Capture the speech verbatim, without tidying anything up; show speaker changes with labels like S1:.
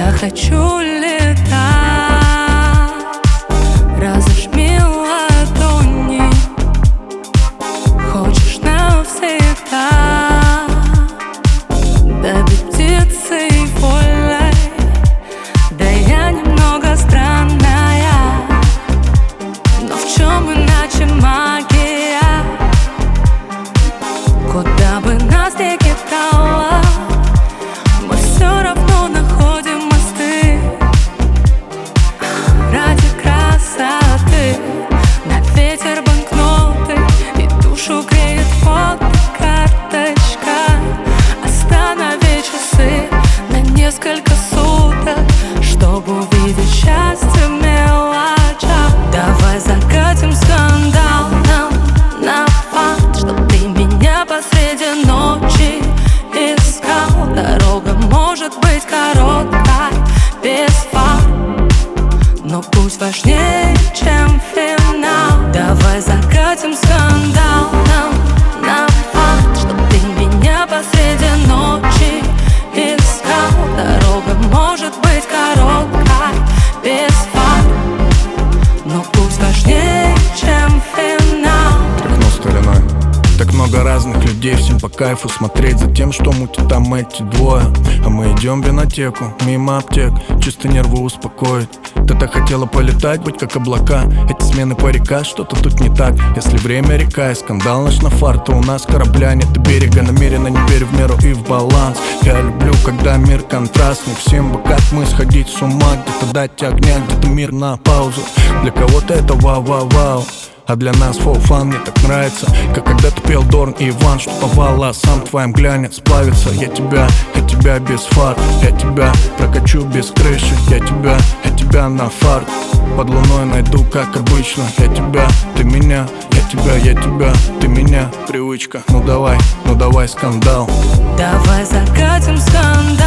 S1: Я хочу летать, разожми ладони. Хочешь навсегда, да быть птицей вольной. Да я немного странная, но в чем иначе магия? Куда бы нас ни кидало, мы все равно находим мосты. Ради красоты на ветер банкноты, и душу греет фотокарточка. Останови часы на несколько суток, чтобы увидеть счастье в мелочах. Давай закатим скандал нам на факт, чтоб ты меня посреди ночи искал. Дорога может быть короткой, без фар, но путь важнее, чем финал. Давай закатим скандал нам на факт, чтоб ты меня посреди ночи искал. Дорога может быть короткой, без фар, но путь важнее, чем финал.
S2: Тряхну стариной. Так много разных людей, всем по кайфу смотреть за тем, что мутят там эти двое. А мы идем в винотеку, мимо аптек, чисто нервы успокоить. Ты так хотела полетать, быть как облака. Эти смены по река, что-то тут не так. Если время река и скандал наш на фарт, то у нас корабля нет и берега. Намеренно не верю в меру и в баланс. Я люблю, когда мир контрастный. Всем бы как мы сходить с ума, где-то дать огня, где-то мир на паузу. Для кого-то это вау-вау-вау, а для нас фол фан. Мне так нравится, как когда-то пел Дорн и Иван, что по волосам твоим глянец плавится. Я тебя, я тебя без фар, я тебя прокачу без крыши. Я тебя, я тебя на фарт, под луной найду, как обычно. Я тебя, ты меня, я тебя, я тебя, ты меня. Привычка, ну давай, ну давай скандал.
S1: Давай закатим скандал.